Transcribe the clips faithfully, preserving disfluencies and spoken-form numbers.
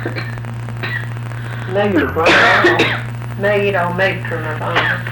Maid or brother, maid or matron of honor.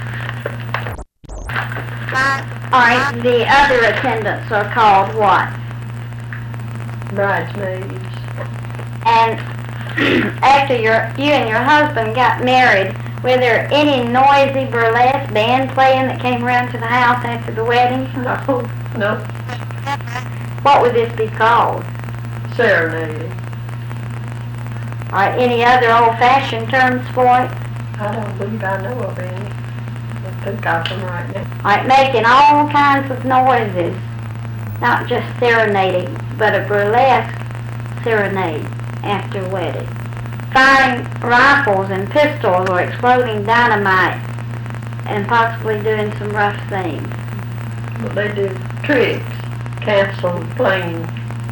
Alright, the other attendants are called what? Bridesmaids. And after your you and your husband got married, were there any noisy burlesque band playing that came around to the house after the wedding? No, no. What would this be called? Serenading. Alright, any other old-fashioned terms for it? I don't believe I know of any. I think of them right now. Alright, making all kinds of noises. Not just serenading, but a burlesque serenade after wedding. Firing rifles and pistols or exploding dynamite and possibly doing some rough things. Well, they do tricks, cancel plane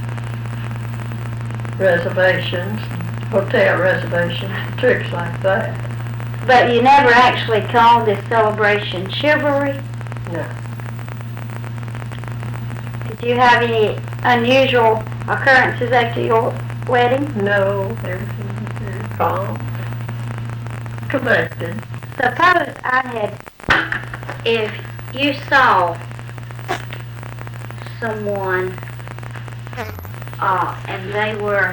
reservations, hotel reservations, tricks like that. But you never actually called this celebration chivalry? No. Did you have any unusual occurrences after your wedding? No, everything was very calm, collected. Suppose I had, if you saw someone uh, and they were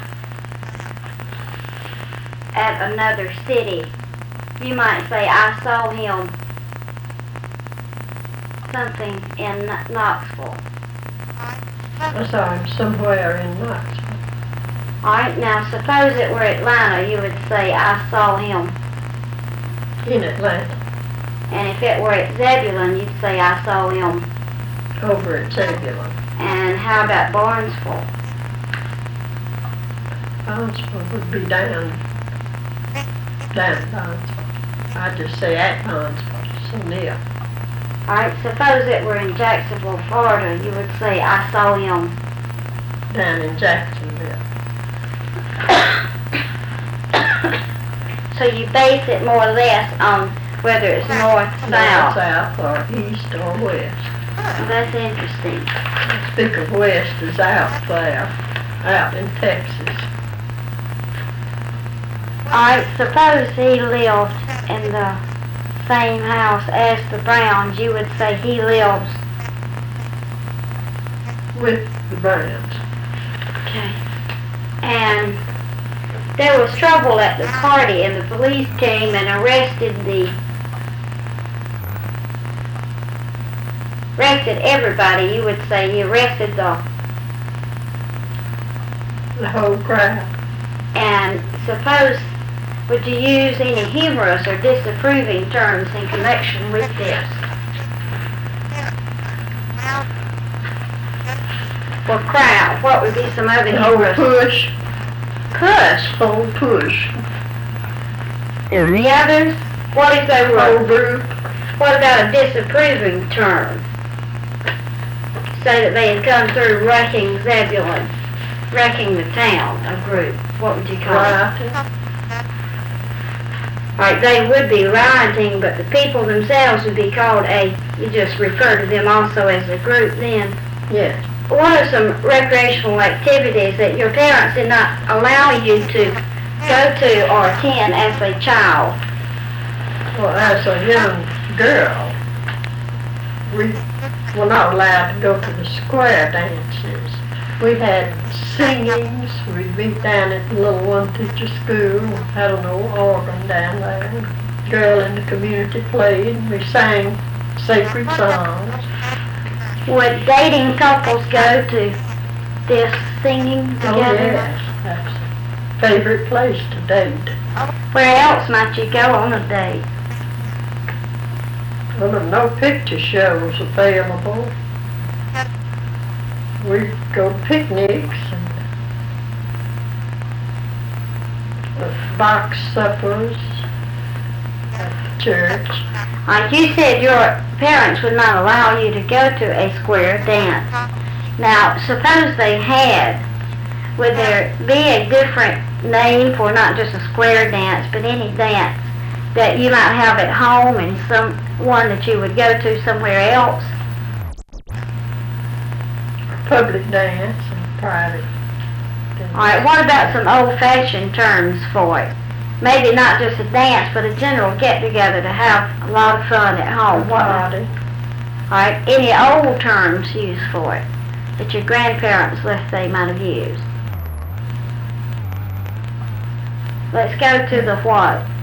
at another city, you might say, I saw him something in Knoxville. I saw him somewhere in Knoxville. Alright, now suppose it were Atlanta, you would say, I saw him. In Atlanta. And if it were at Zebulon, you'd say, I saw him. Over at Zebulon. And how about Barnesville? Barnesville would be down, down Barnesville. I'd just say at Barnesville, so near. Alright, suppose it were in Jacksonville, Florida, you would say, I saw him. Down in Jacksonville. So you base it more or less on whether it's north, south. North, south, or east, or west. Well, that's interesting. Speak of west is out there, out in Texas. Alright, suppose he lived in the same house as the Browns, you would say he lives With the Browns. Okay. And there was trouble at the party and the police came and arrested the arrested everybody. You would say he arrested the The whole crowd. and suppose would you use any humorous or disapproving terms in connection with this? For crowd, what would be some other The whole humorous? push, Push. whole push. The others? What if they Whole were? group. What about a disapproving term? Say that they had come through wrecking Zebulon, wrecking the town, a group. What would you call it? Rioting. Alright, they would be rioting, but the people themselves would be called a, you just refer to them also as a group then. Yes. What are some recreational activities that your parents did not allow you to go to or attend as a child? Well, as a young girl, we were not allowed to go to the square dances. We had singings. We'd be down at the little one-teacher school, had an old organ down there. The girl in the community played. We sang sacred songs. Would dating couples go to this singing Oh, together? yes. That's a favorite place to date. Where else might you go on a date? Well, there are no picture shows available. We go to picnics and uh, box suppers at the church. Like you said, your parents would not allow you to go to a square dance. Now, suppose they had, would there be a different name for not just a square dance, but any dance that you might have at home and some one that you would go to somewhere else? Public dance and private Alright, what about some old-fashioned terms for it? Maybe not just a dance, but a general get-together to have a lot of fun at home. What? Party. Alright, any old terms used for it that your grandparents, let's say, might have used? Let's go to the what?